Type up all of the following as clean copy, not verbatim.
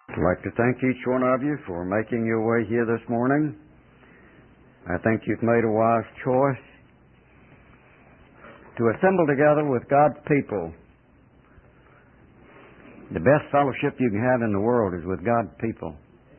I'd like to thank each one of you for making your way here this morning. I think you've made a wise choice to assemble together with God's people. The best fellowship you can have in the world is with God's people.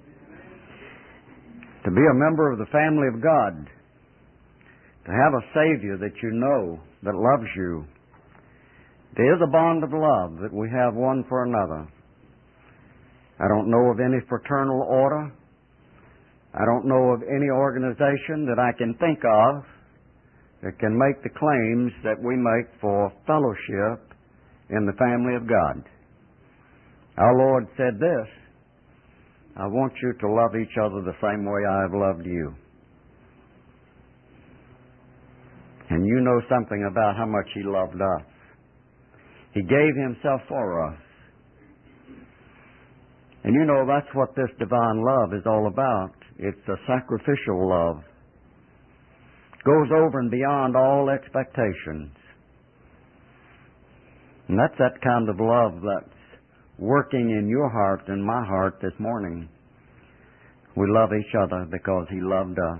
To be a member of the family of God, to have a Savior that you know, that loves you. There is a bond of love that we have one for another. I don't know of any fraternal order. I don't know of any organization that I can think of that can make the claims that we make for fellowship in the family of God. Our Lord said this, I want you to love each other the same way I have loved you. And you know something about how much He loved us. He gave Himself for us. And you know that's what this divine love is all about. It's a sacrificial love. It goes over and beyond all expectations. And that's that kind of love that's working in your heart and my heart this morning. We love each other because He loved us.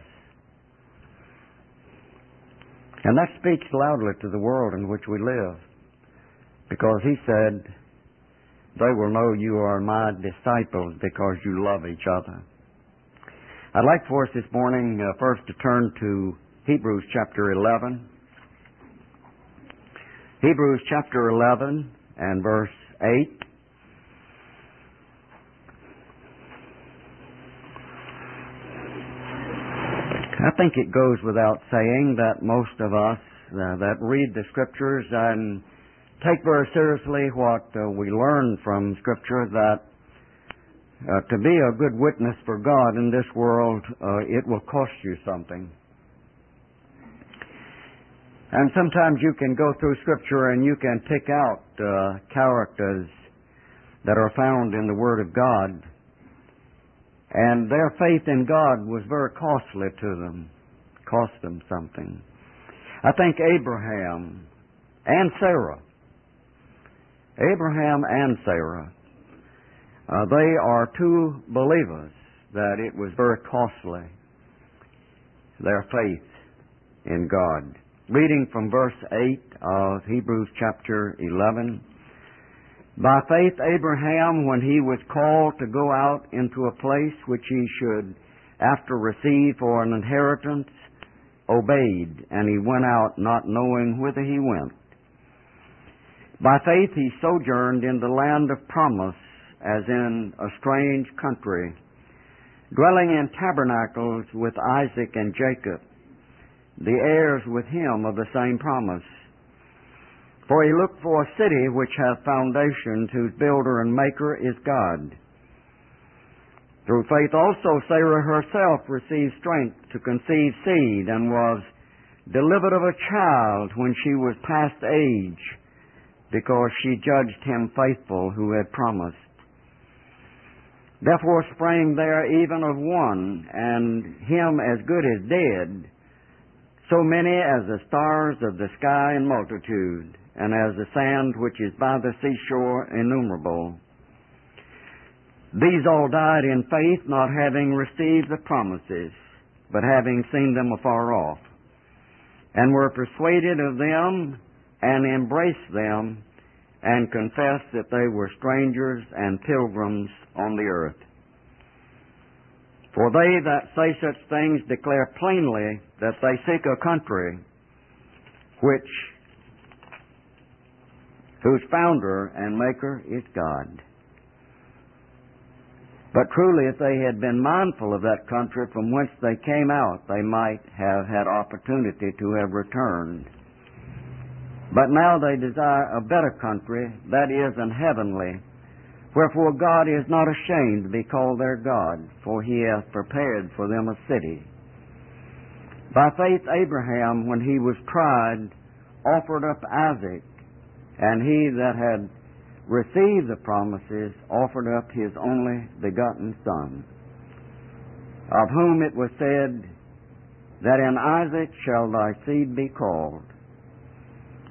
And that speaks loudly to the world in which we live. Because He said, they will know you are my disciples because you love each other. I'd like for us this morning first to turn to Hebrews chapter 11. Hebrews chapter 11 and verse 8. I think it goes without saying that most of us that read the Scriptures and take very seriously what we learn from Scripture, that to be a good witness for God in this world, it will cost you something. And sometimes you can go through Scripture and you can pick out characters that are found in the Word of God, and their faith in God was very costly to them, cost them something. I think Abraham and Sarah, they are two believers that it was very costly, their faith in God. Reading from verse 8 of Hebrews chapter 11. By faith Abraham, when he was called to go out into a place which he should after receive for an inheritance, obeyed, and he went out not knowing whither he went. By faith he sojourned in the land of promise, as in a strange country, dwelling in tabernacles with Isaac and Jacob, the heirs with him of the same promise. For he looked for a city which hath foundations, whose builder and maker is God. Through faith also Sarah herself received strength to conceive seed, and was delivered of a child when she was past age, because she judged him faithful who had promised. Therefore sprang there even of one, and him as good as dead, so many as the stars of the sky in multitude, and as the sand which is by the seashore innumerable. These all died in faith, not having received the promises, but having seen them afar off, and were persuaded of them, and embraced them, and confessed that they were strangers and pilgrims on the earth. For they that say such things declare plainly that they seek a country whose founder and maker is God. But truly, if they had been mindful of that country from whence they came out, they might have had opportunity to have returned. But now they desire a better country, that is, an heavenly. Wherefore God is not ashamed to be called their God, for He hath prepared for them a city. By faith Abraham, when he was tried, offered up Isaac, and he that had received the promises offered up his only begotten Son, of whom it was said, that in Isaac shall thy seed be called,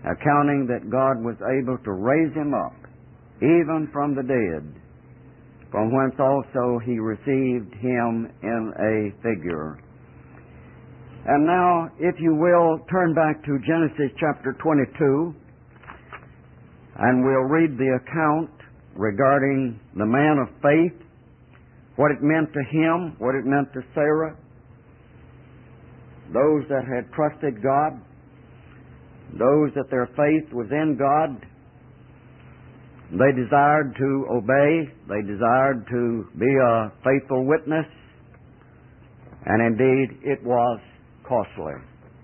accounting that God was able to raise him up, even from the dead, from whence also he received him in a figure. And now, if you will, turn back to Genesis chapter 22, and we'll read the account regarding the man of faith, what it meant to him, what it meant to Sarah, those that had trusted God, those that their faith was in God. They desired to obey, they desired to be a faithful witness, and indeed it was costly.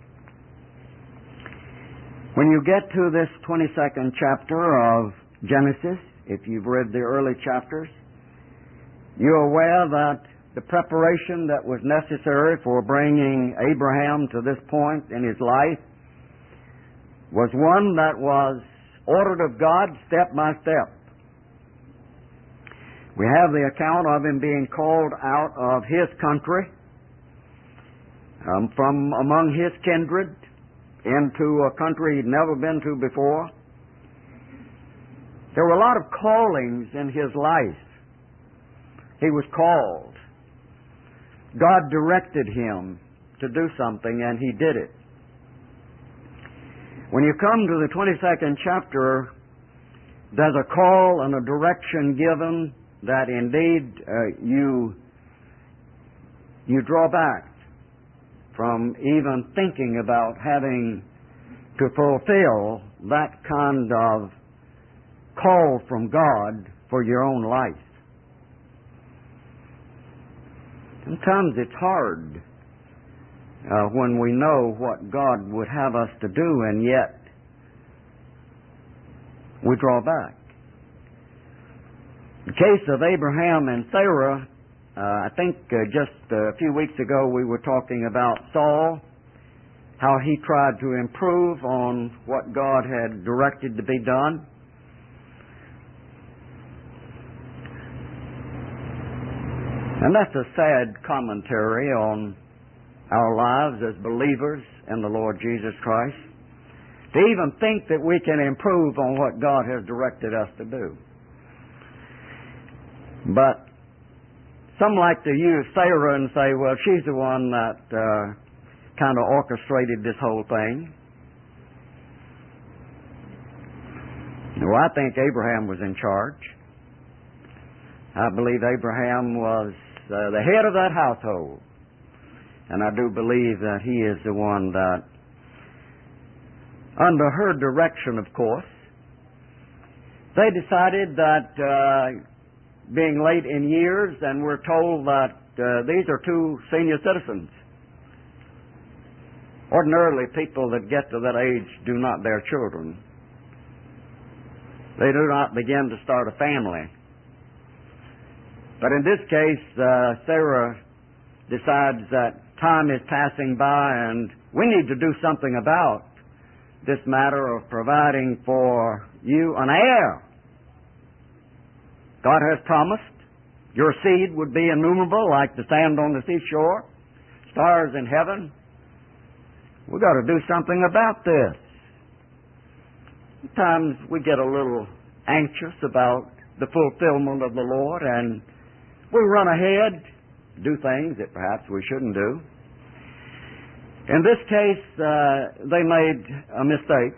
When you get to this 22nd chapter of Genesis, if you've read the early chapters, you're aware that the preparation that was necessary for bringing Abraham to this point in his life was one that was ordered of God step by step. We have the account of him being called out of his country, from among his kindred, into a country he'd never been to before. There were a lot of callings in his life. He was called. God directed him to do something, and he did it. When you come to the 22nd chapter, there's a call and a direction given that indeed you draw back from even thinking about having to fulfill that kind of call from God for your own life. Sometimes it's hard when we know what God would have us to do, and yet we draw back. In the case of Abraham and Sarah, I think just a few weeks ago we were talking about Saul, how he tried to improve on what God had directed to be done. And that's a sad commentary on our lives as believers in the Lord Jesus Christ, to even think that we can improve on what God has directed us to do. But some like to use Sarah and say, well, she's the one that kind of orchestrated this whole thing. Well, I think Abraham was in charge. I believe Abraham was the head of that household. And I do believe that he is the one that, under her direction, of course, they decided that being late in years, and we're told that these are two senior citizens. Ordinarily, people that get to that age do not bear children. They do not begin to start a family. But in this case, Sarah decides that time is passing by and we need to do something about this matter of providing for you an heir. God has promised your seed would be innumerable like the sand on the seashore, stars in heaven. We've got to do something about this. Sometimes we get a little anxious about the fulfillment of the Lord, and we run ahead, do things that perhaps we shouldn't do. In this case, they made a mistake,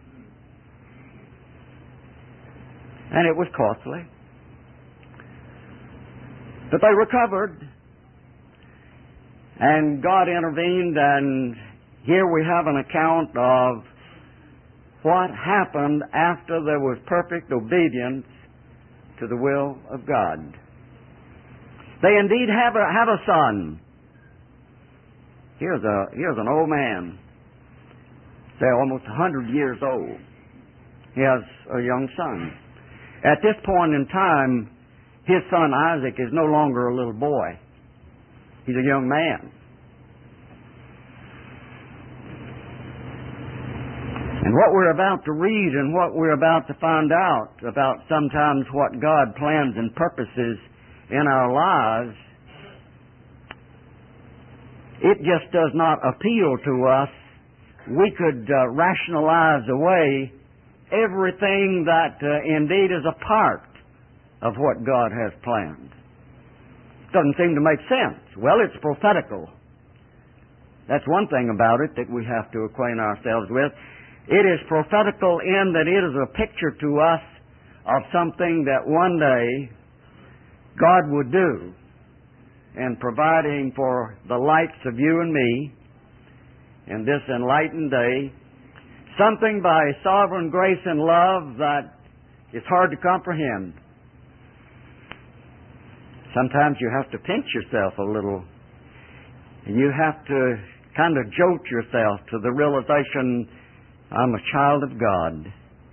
and it was costly. But they recovered, and God intervened, and here we have an account of what happened after there was perfect obedience to the will of God. They indeed have a son. Here's an old man, say almost 100 years old. He has a young son. At this point in time, his son Isaac is no longer a little boy. He's a young man. And what we're about to read and what we're about to find out about sometimes what God plans and purposes in our lives, it just does not appeal to us. We could rationalize away everything that indeed is a part of what God has planned. Doesn't seem to make sense. Well, it's prophetical. That's one thing about it that we have to acquaint ourselves with. It is prophetical in that it is a picture to us of something that one day God would do in providing for the likes of you and me in this enlightened day, something by sovereign grace and love that is hard to comprehend. Sometimes you have to pinch yourself a little, and you have to kind of jolt yourself to the realization, I'm a child of God.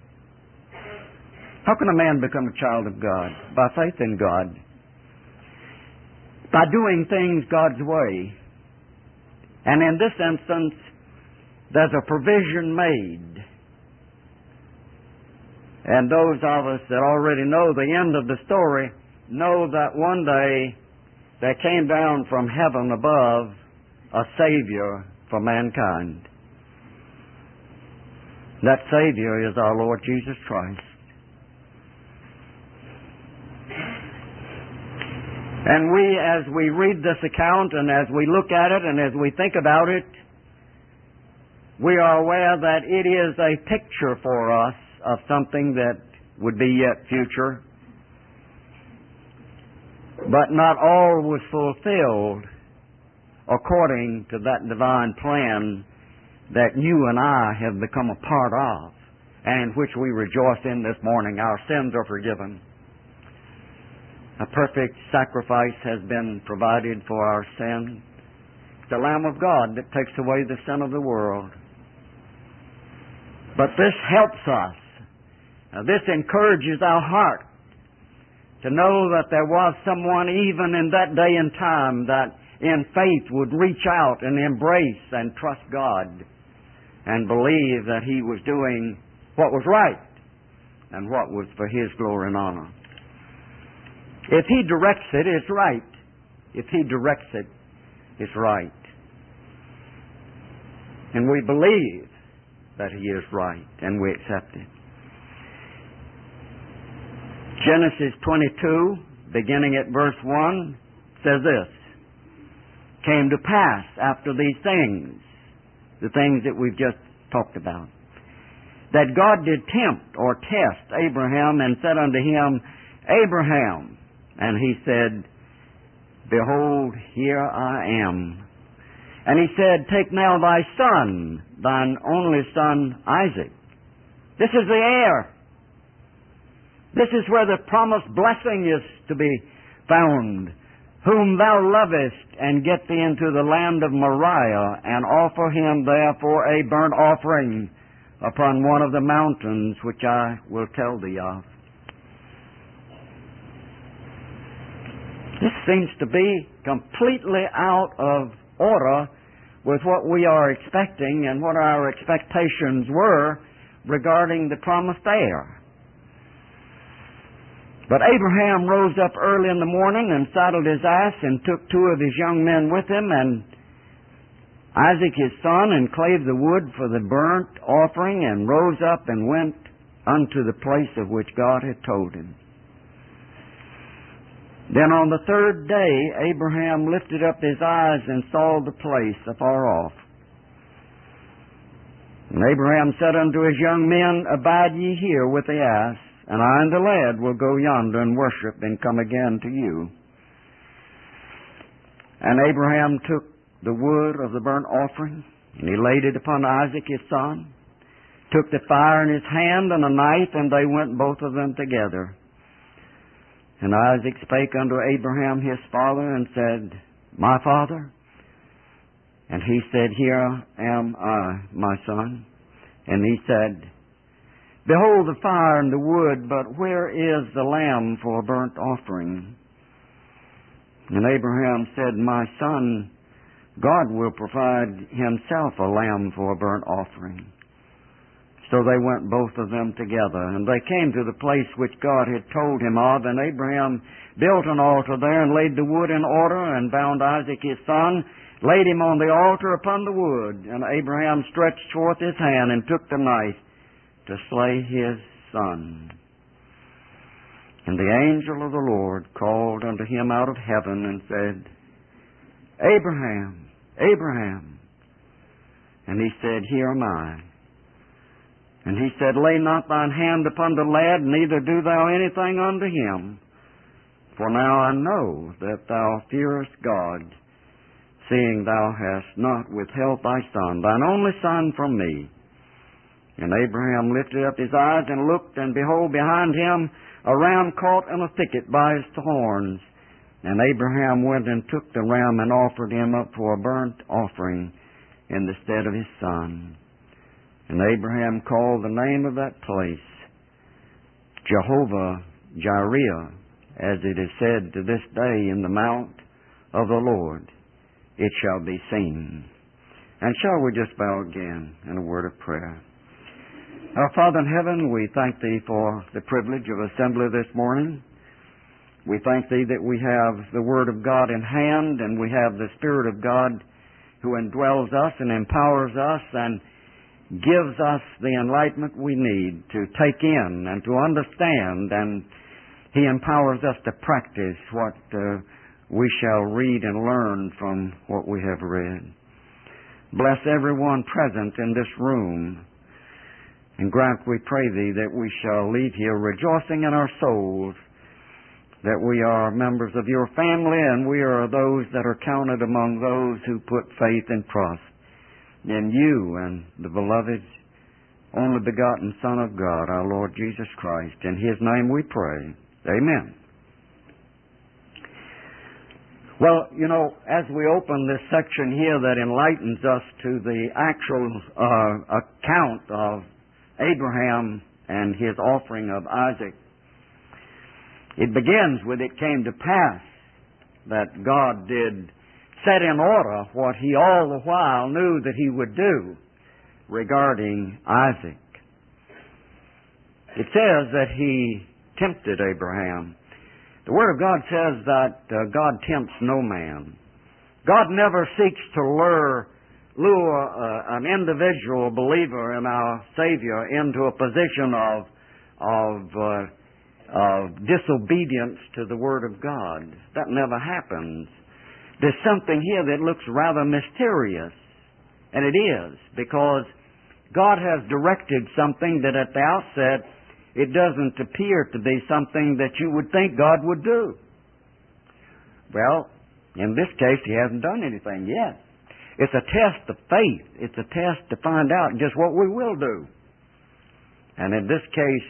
How can a man become a child of God? By faith in God. By doing things God's way. And in this instance, there's a provision made. And those of us that already know the end of the story know that one day there came down from heaven above a Savior for mankind. That Savior is our Lord Jesus Christ. And we, as we read this account and as we look at it and as we think about it, we are aware that it is a picture for us of something that would be yet future. But not all was fulfilled according to that divine plan that you and I have become a part of, and which we rejoice in this morning. Our sins are forgiven. A perfect sacrifice has been provided for our sin. The Lamb of God that takes away the sin of the world. But this helps us. This encourages our heart to know that there was someone even in that day and time that in faith would reach out and embrace and trust God and believe that He was doing what was right and what was for His glory and honor. If He directs it, it's right. If He directs it, it's right. And we believe that He is right, and we accept it. Genesis 22, beginning at verse 1, says this: Came to pass after these things, the things that we've just talked about, that God did tempt or test Abraham and said unto him, Abraham. And he said, Behold, here I am. And he said, Take now thy son, thine only son Isaac. This is the heir. This is where the promised blessing is to be found. Whom thou lovest, and get thee into the land of Moriah, and offer him therefore a burnt offering upon one of the mountains which I will tell thee of. This seems to be completely out of order with what we are expecting and what our expectations were regarding the promised heir. But Abraham rose up early in the morning and saddled his ass and took 2 of his young men with him and Isaac his son, and clave the wood for the burnt offering, and rose up and went unto the place of which God had told him. Then on the 3rd day Abraham lifted up his eyes and saw the place afar off. And Abraham said unto his young men, Abide ye here with the ass, and I and the lad will go yonder and worship, and come again to you. And Abraham took the wood of the burnt offering, and he laid it upon Isaac his son, took the fire in his hand and a knife, and they went both of them together. And Isaac spake unto Abraham his father, and said, My father? And he said, Here am I, my son. And he said, Behold the fire and the wood, but where is the lamb for a burnt offering? And Abraham said, My son, God will provide himself a lamb for a burnt offering. So they went both of them together, and they came to the place which God had told him of, and Abraham built an altar there, and laid the wood in order, and bound Isaac his son, laid him on the altar upon the wood. And Abraham stretched forth his hand, and took the knife to slay his son. And the angel of the Lord called unto him out of heaven and said, Abraham, Abraham. And he said, Here am I. And he said, Lay not thine hand upon the lad, neither do thou anything unto him. For now I know that thou fearest God, seeing thou hast not withheld thy son, thine only son, from me. And Abraham lifted up his eyes and looked, and behold, behind him a ram caught in a thicket by his horns. And Abraham went and took the ram and offered him up for a burnt offering in the stead of his son. And Abraham called the name of that place Jehovah Jireh, as it is said to this day, in the mount of the Lord it shall be seen. And shall we just bow again in a word of prayer? Our Father in heaven, we thank Thee for the privilege of assembly this morning. We thank Thee that we have the Word of God in hand, and we have the Spirit of God who indwells us and empowers us and gives us the enlightenment we need to take in and to understand, and He empowers us to practice what we shall read and learn from what we have read. Bless everyone present in this room, and grant, we pray Thee, that we shall leave here rejoicing in our souls that we are members of Your family, and we are those that are counted among those who put faith and trust in You and the beloved, only begotten Son of God, our Lord Jesus Christ. In His name we pray. Amen. Well, you know, as we open this section here that enlightens us to the actual account of Abraham and his offering of Isaac, it begins with, it came to pass that God did set in order what He all the while knew that He would do regarding Isaac. It says that He tempted Abraham. The Word of God says that God tempts no man. God never seeks to lure an individual believer in our Savior into a position of disobedience to the Word of God. That never happens. There's something here that looks rather mysterious, and it is, because God has directed something that at the outset it doesn't appear to be something that you would think God would do. Well, in this case, He hasn't done anything yet. It's a test of faith. It's a test to find out just what we will do. And in this case,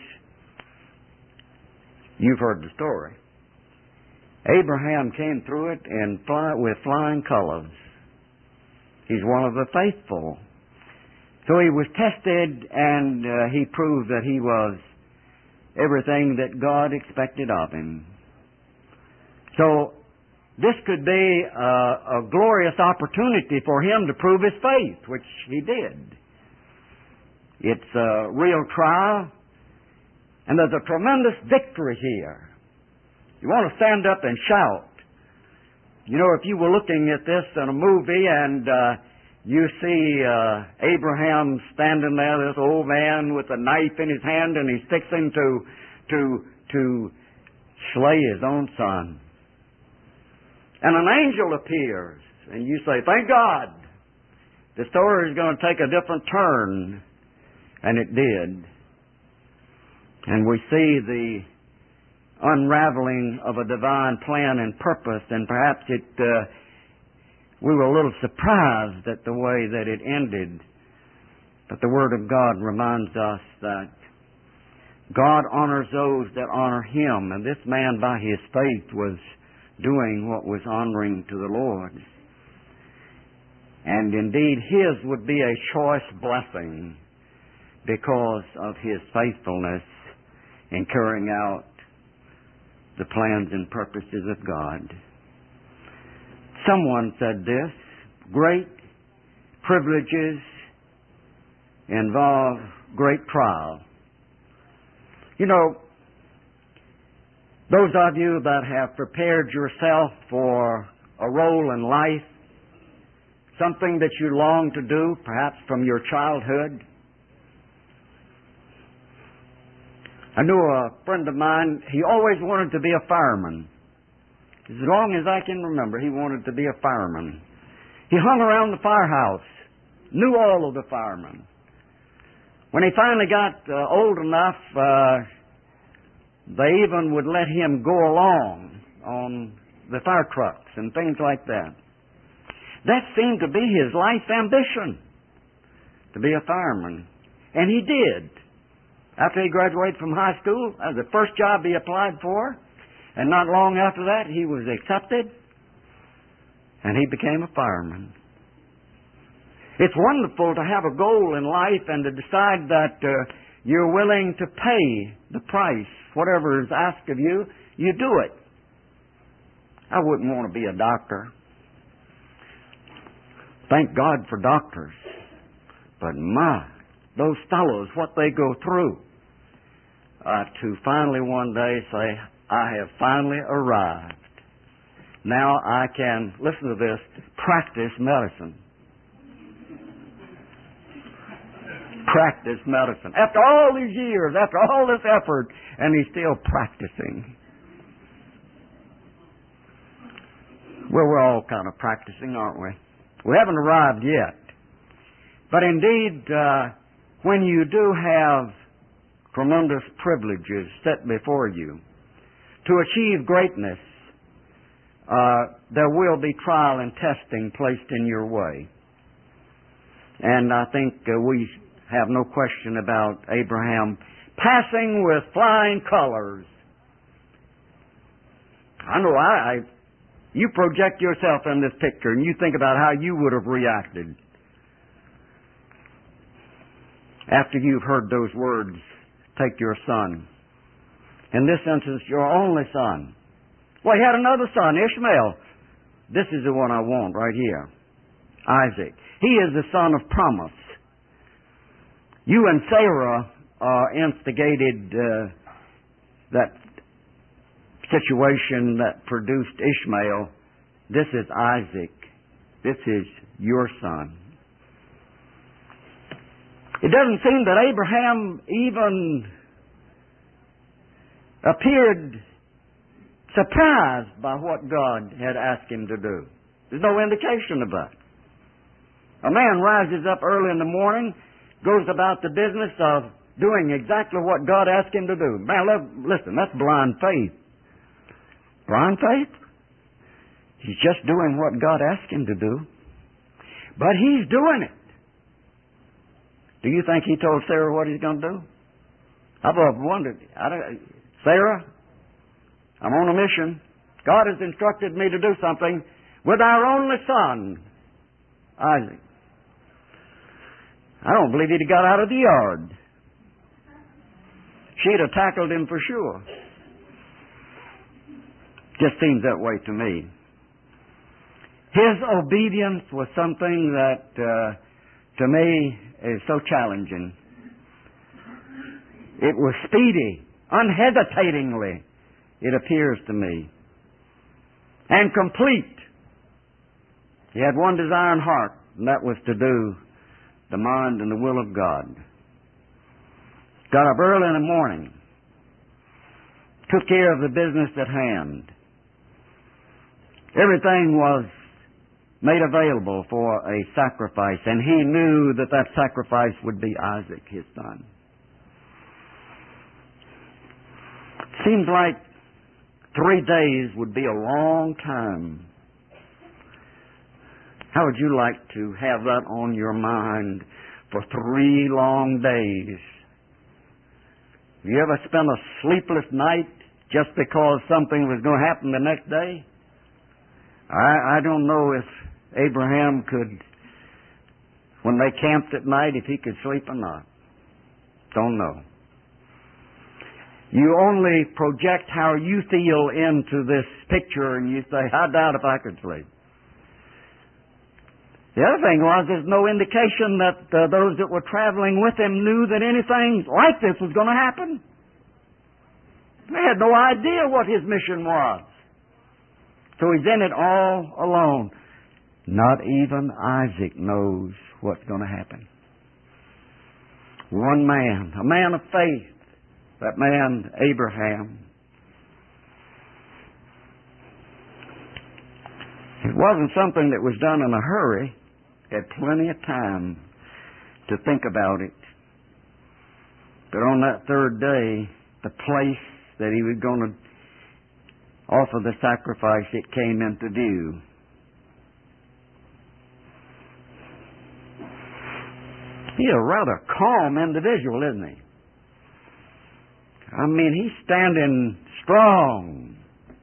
you've heard the story. Abraham came through it with flying colors. He's one of the faithful. So he was tested, and he proved that he was everything that God expected of him. So this could be a glorious opportunity for him to prove his faith, which he did. It's a real trial, and there's a tremendous victory here. You want to stand up and shout. You know, if you were looking at this in a movie and you see Abraham standing there, this old man with a knife in his hand, and he's fixing to slay his own son. And an angel appears, and you say, thank God, the story is going to take a different turn. And it did. And we see the unraveling of a divine plan and purpose, and perhaps we were a little surprised at the way that it ended. But the Word of God reminds us that God honors those that honor Him, and this man by his faith was doing what was honoring to the Lord. And indeed, his would be a choice blessing because of his faithfulness in carrying out the plans and purposes of God. Someone said this: great privileges involve great trial. You know, those of you that have prepared yourself for a role in life, something that you long to do, perhaps from your childhood, I knew a friend of mine, he always wanted to be a fireman. As long as I can remember, he wanted to be a fireman. He hung around the firehouse, knew all of the firemen. When he finally got old enough, they even would let him go along on the fire trucks and things like that. That seemed to be his life ambition, to be a fireman. And he did. After he graduated from high school, that was the first job he applied for. And not long after that, he was accepted, and he became a fireman. It's wonderful to have a goal in life and to decide that you're willing to pay the price. Whatever is asked of you, you do it. I wouldn't want to be a doctor. Thank God for doctors. But my, those fellows, what they go through to finally one day say, I have finally arrived. Now I can, listen to this, practice medicine. Practice medicine. After all these years, after all this effort, and he's still practicing. Well, we're all kind of practicing, aren't we? We haven't arrived yet. But indeed, when you do have tremendous privileges set before you, to achieve greatness, there will be trial and testing placed in your way. And I think we have no question about Abraham passing with flying colors. I know you project yourself in this picture and you think about how you would have reacted after you've heard those words, take your son. In this instance, your only son. Well, he had another son, Ishmael. This is the one I want right here. Isaac. He is the son of promise. You and Sarah instigated that situation that produced Ishmael. This is Isaac. This is your son. It doesn't seem that Abraham even appeared surprised by what God had asked him to do. There's no indication of that. A man rises up early in the morning, goes about the business of doing exactly what God asked him to do. Man, listen, that's blind faith. Blind faith? He's just doing what God asked him to do. But he's doing it. Do you think he told Sarah what he's going to do? I've often wondered. Sarah, I'm on a mission. God has instructed me to do something with our only son, Isaac. I don't believe he'd have got out of the yard. She'd have tackled him for sure. Just seems that way to me. His obedience was something that, to me, is so challenging. It was speedy, unhesitatingly, it appears to me, and complete. He had one desire in heart, and that was to do the mind and the will of God. Got up early in the morning, took care of the business at hand. Everything was made available for a sacrifice, and he knew that that sacrifice would be Isaac, his son. Seems like 3 days would be a long time. How would you like to have that on your mind for 3 long days? Have you ever spent a sleepless night just because something was going to happen the next day? I don't know if Abraham could, when they camped at night, if he could sleep or not. Don't know. You only project how you feel into this picture and you say, I doubt if I could sleep. The other thing was there's no indication that those that were traveling with him knew that anything like this was going to happen. They had no idea what his mission was. So he's in it all alone. Not even Isaac knows what's going to happen. One man, a man of faith, that man Abraham. It wasn't something that was done in a hurry. He had plenty of time to think about it. But on that third day, the place that he was going to offer the sacrifice, it came into view. He's a rather calm individual, isn't he? I mean, he's standing strong.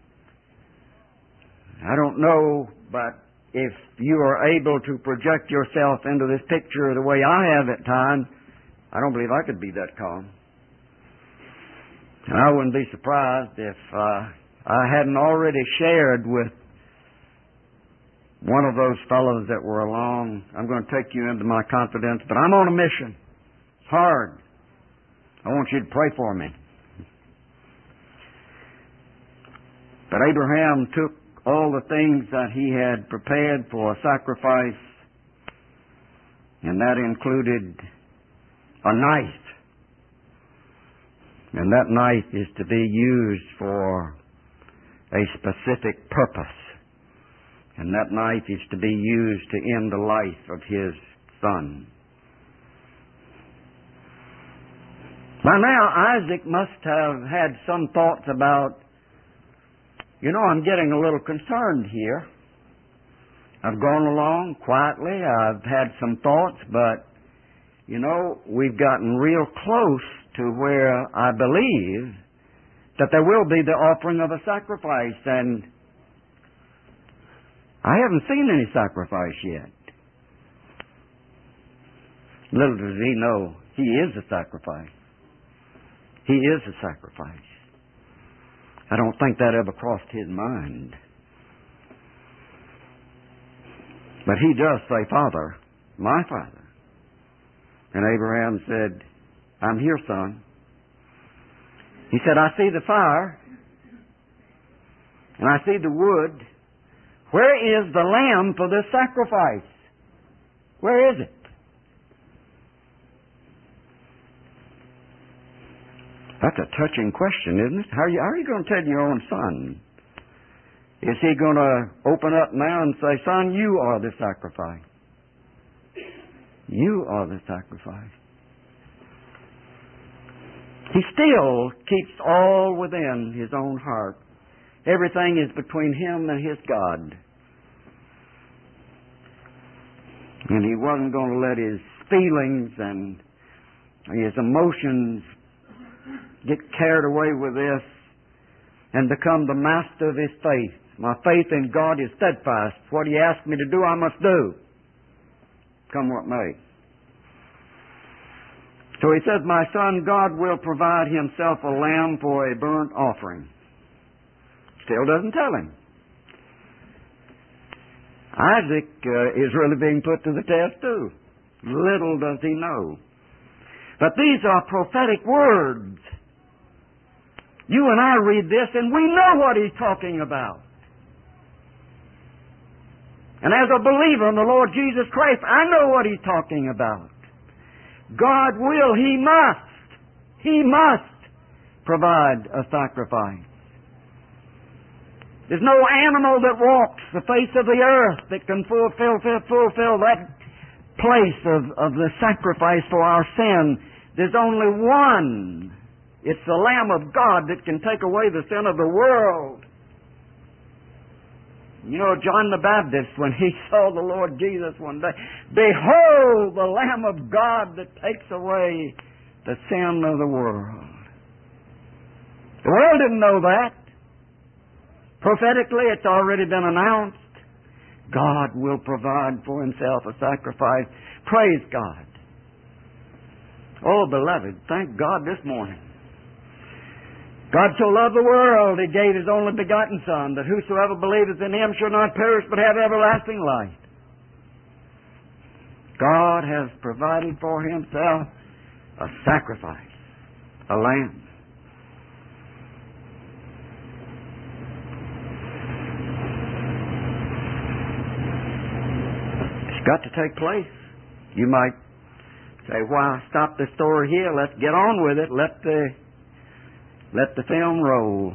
I don't know, but if you are able to project yourself into this picture the way I have at times, I don't believe I could be that calm. And I wouldn't be surprised if I hadn't already shared with one of those fellows that were along. I'm going to take you into my confidence, but I'm on a mission. It's hard. I want you to pray for me. But Abraham took all the things that he had prepared for a sacrifice, and that included a knife. And that knife is to be used for a specific purpose. And that knife is to be used to end the life of his son. By now, Isaac must have had some thoughts about, I'm getting a little concerned here. I've gone along quietly. I've had some thoughts, but, we've gotten real close to where I believe that there will be the offering of a sacrifice, and I haven't seen any sacrifice yet. Little does he know, he is a sacrifice. He is a sacrifice. I don't think that ever crossed his mind. But he does say, Father, my Father. And Abraham said, I'm here, son. He said, I see the fire, and I see the wood. Where is the lamb for this sacrifice? Where is it? That's a touching question, isn't it? How are you going to tell your own son? Is he going to open up now and say, son, you are the sacrifice? You are the sacrifice. He still keeps all within his own heart. Everything is between him and his God. And he wasn't going to let his feelings and his emotions get carried away with this and become the master of his faith. My faith in God is steadfast. What he asked me to do, I must do, come what may. So he says, my son, God will provide himself a lamb for a burnt offering. Still doesn't tell him. Isaac is really being put to the test too. Little does he know. But these are prophetic words. You and I read this and we know what he's talking about. And as a believer in the Lord Jesus Christ, I know what he's talking about. God will, he must provide a sacrifice. There's no animal that walks the face of the earth that can fulfill that place of the sacrifice for our sin. There's only one. It's the Lamb of God that can take away the sin of the world. John the Baptist, when he saw the Lord Jesus one day, behold the Lamb of God that takes away the sin of the world. The world didn't know that. Prophetically, it's already been announced. God will provide for himself a sacrifice. Praise God. Oh, beloved, thank God this morning. God so loved the world, he gave his only begotten Son, that whosoever believeth in him shall not perish but have everlasting life. God has provided for himself a sacrifice, a lamb. It's got to take place. You might say, why stop the story here? Let's get on with it. Let the Let the film roll.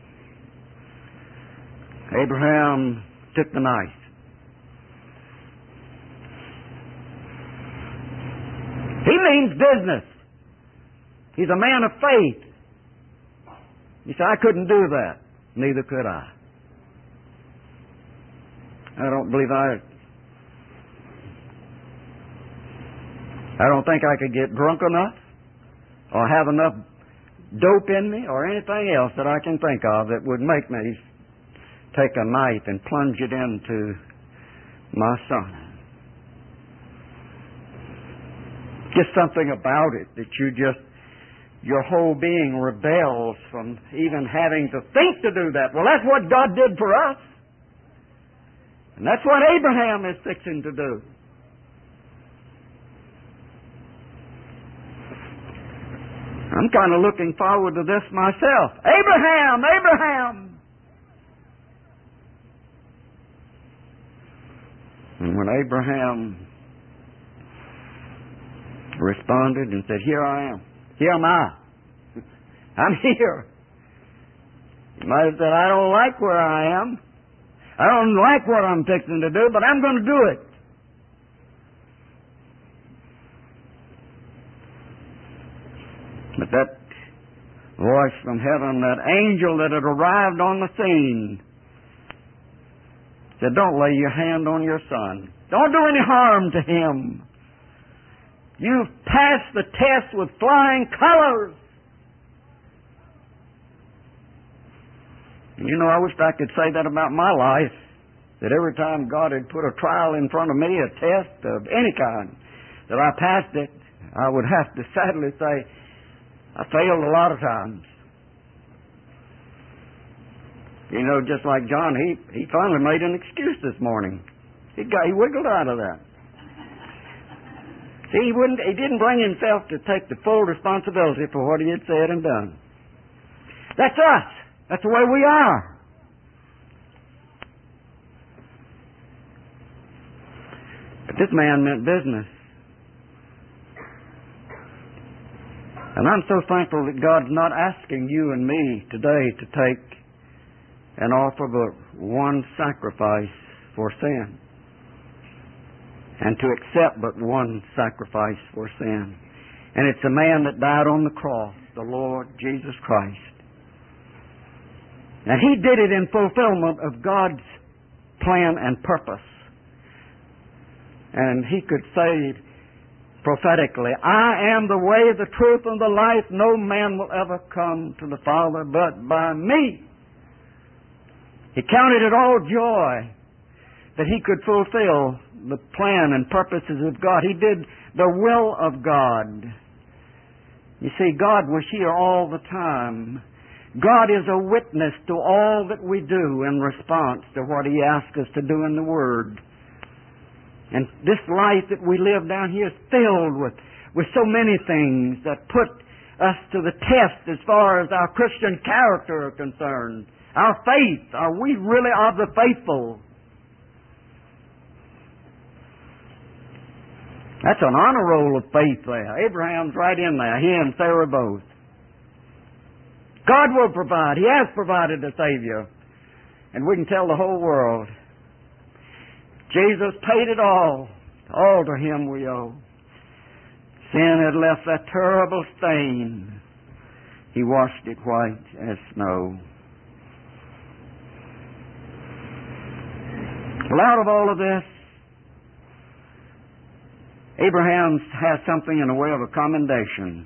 Abraham took the knife. He means business. He's a man of faith. He said, I couldn't do that. Neither could I. I don't think I could get drunk enough or have enough dope in me or anything else that I can think of that would make me take a knife and plunge it into my son. Just something about it that your whole being rebels from even having to think to do that. Well, that's what God did for us. And that's what Abraham is fixing to do. I'm kind of looking forward to this myself. Abraham! Abraham! And when Abraham responded and said, here I am. Here am I. I'm here. He might have said, I don't like where I am. I don't like what I'm fixing to do, but I'm going to do it. But that voice from heaven, that angel that had arrived on the scene, said, don't lay your hand on your son. Don't do any harm to him. You've passed the test with flying colors. And I wished I could say that about my life, that every time God had put a trial in front of me, a test of any kind, that I passed it. I would have to sadly say, I failed a lot of times. Just like John, he finally made an excuse this morning. He wiggled out of that. See, he didn't bring himself to take the full responsibility for what he had said and done. That's us. That's the way we are. But this man meant business. And I'm so thankful that God's not asking you and me today to take and offer but one sacrifice for sin, and to accept but one sacrifice for sin. And it's the man that died on the cross, the Lord Jesus Christ. And He did it in fulfillment of God's plan and purpose. And He could say prophetically, I am the way, the truth, and the life. No man will ever come to the Father but by me. He counted it all joy that he could fulfill the plan and purposes of God. He did the will of God. You see, God was here all the time. God is a witness to all that we do in response to what He asks us to do in the Word. And this life that we live down here is filled with so many things that put us to the test as far as our Christian character are concerned. Our faith. Are we really of the faithful? That's an honor roll of faith there. Abraham's right in there. He and Sarah both. God will provide. He has provided a Savior. And we can tell the whole world, Jesus paid it all. All to Him we owe. Sin had left that terrible stain. He washed it white as snow. Well, out of all of this, Abraham has something in the way of a commendation.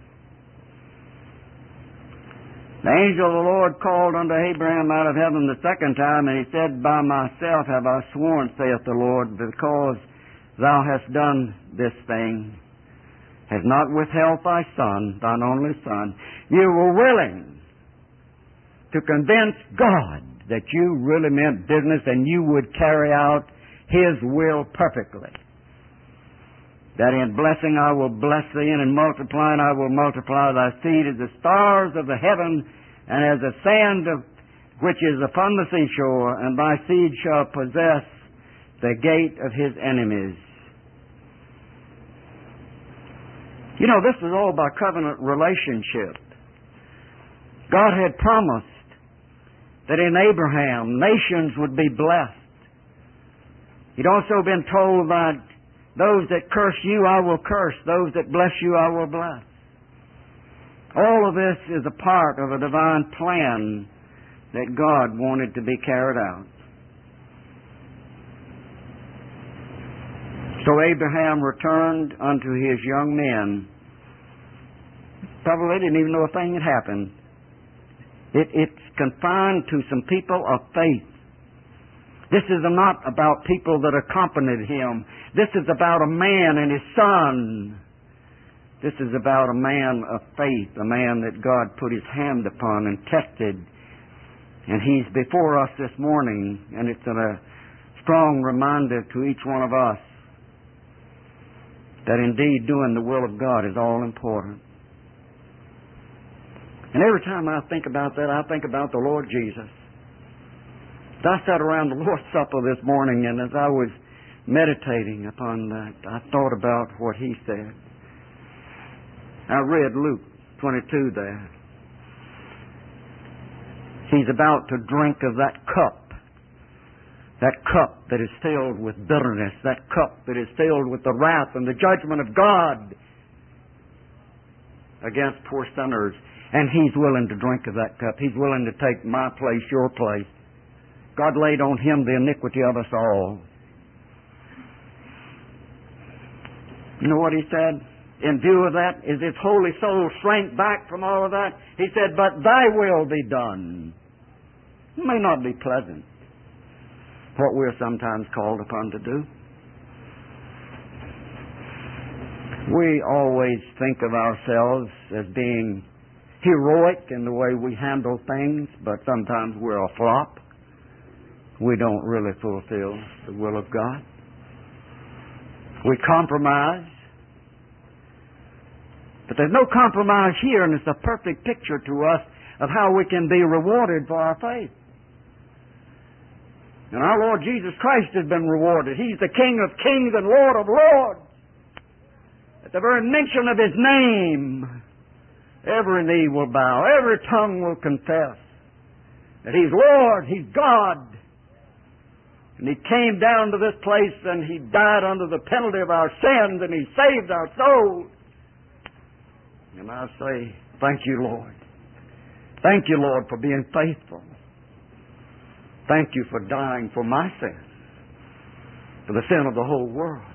The angel of the Lord called unto Abraham out of heaven the second time, and he said, By myself have I sworn, saith the Lord, because thou hast done this thing, hast not withheld thy son, thine only son. You were willing to convince God that you really meant business and you would carry out His will perfectly. That in blessing I will bless thee, and in multiplying I will multiply thy seed as the stars of the heaven, and as the sand which is upon the seashore, and thy seed shall possess the gate of his enemies. You know, this is all by covenant relationship. God had promised that in Abraham nations would be blessed. He'd also been told that those that curse you I will curse, those that bless you I will bless. All of this is a part of a divine plan that God wanted to be carried out. So Abraham returned unto his young men. Probably didn't even know a thing had happened. It's confined to some people of faith. This is not about people that accompanied him. This is about a man and his son. This is about a man of faith, a man that God put His hand upon and tested. And he's before us this morning, and it's a strong reminder to each one of us that indeed doing the will of God is all important. And every time I think about that, I think about the Lord Jesus. As I sat around the Lord's Supper this morning, and as I was meditating upon that, I thought about what He said. I read Luke 22 there. He's about to drink of that cup that is filled with bitterness, that cup that is filled with the wrath and the judgment of God against poor sinners. And He's willing to drink of that cup. He's willing to take my place, your place. God laid on Him the iniquity of us all. You know what He said? In view of that, as His holy soul shrank back from all of that, He said, "But Thy will be done." It may not be pleasant, what we're sometimes called upon to do. We always think of ourselves as being heroic in the way we handle things, but sometimes we're a flop. We don't really fulfill the will of God. We compromise. But there's no compromise here, and it's a perfect picture to us of how we can be rewarded for our faith. And our Lord Jesus Christ has been rewarded. He's the King of kings and Lord of lords. At the very mention of His name, every knee will bow, every tongue will confess that He's Lord, He's God. And He came down to this place and He died under the penalty of our sins and He saved our souls. And I say, thank you, Lord. Thank you, Lord, for being faithful. Thank you for dying for my sin, for the sin of the whole world.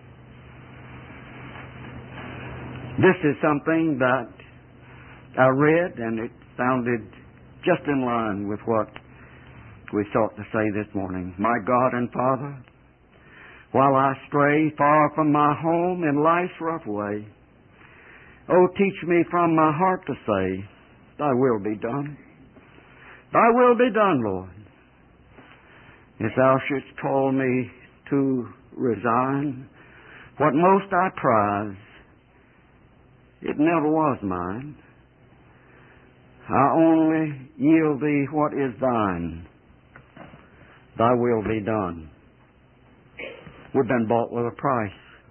This is something that I read, and it sounded just in line with what we sought to say this morning. My God and Father, while I stray far from my home in life's rough way, oh, teach me from my heart to say, Thy will be done. Thy will be done, Lord. If Thou shouldst call me to resign what most I prize, it never was mine. I only yield Thee what is Thine. Thy will be done. We've been bought with a price.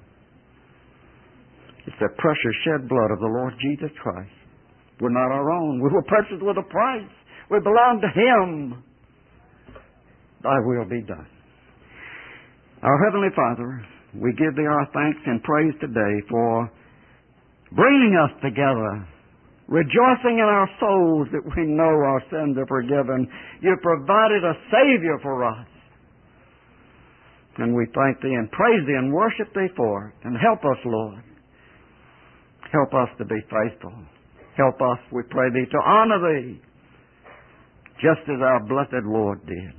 It's the precious shed blood of the Lord Jesus Christ. We're not our own. We were purchased with a price. We belong to Him. Thy will be done. Our Heavenly Father, we give Thee our thanks and praise today for bringing us together, rejoicing in our souls that we know our sins are forgiven. You provided a Savior for us. And we thank Thee and praise Thee and worship Thee for it. And help us, Lord. Help us to be faithful. Help us, we pray Thee, to honor Thee, just as our blessed Lord did.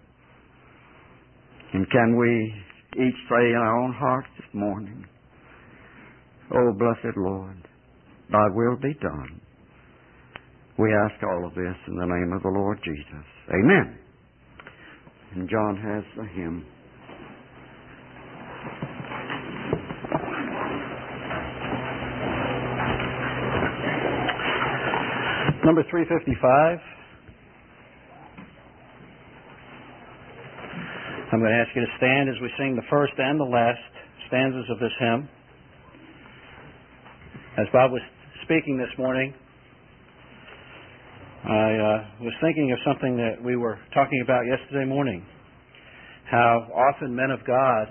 And can we each say in our own hearts this morning, Oh, blessed Lord, Thy will be done. We ask all of this in the name of the Lord Jesus. Amen. And John has the hymn. Number 355. I'm going to ask you to stand as we sing the first and the last stanzas of this hymn. As Bob was speaking this morning, I was thinking of something that we were talking about yesterday morning. How often men of God,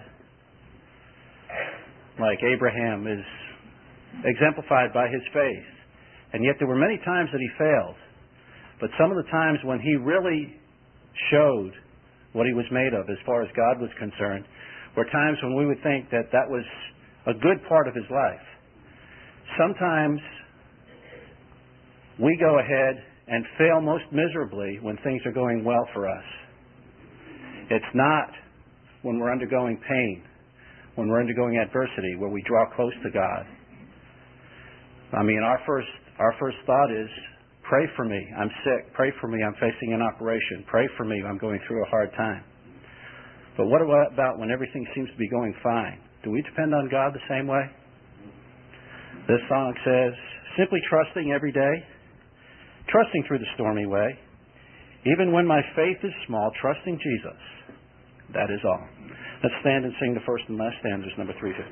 like Abraham, is exemplified by his faith. And yet there were many times that he failed. But some of the times when he really showed what he was made of as far as God was concerned were times when we would think that that was a good part of his life. Sometimes we go ahead and fail most miserably when things are going well for us. It's not when we're undergoing pain, when we're undergoing adversity, where we draw close to God. I mean, our first thought is, pray for me, I'm sick. Pray for me, I'm facing an operation. Pray for me, I'm going through a hard time. But what about when everything seems to be going fine? Do we depend on God the same way? This song says, simply trusting every day, trusting through the stormy way, even when my faith is small, trusting Jesus. That is all. Let's stand and sing the first and last stanzas, number 350.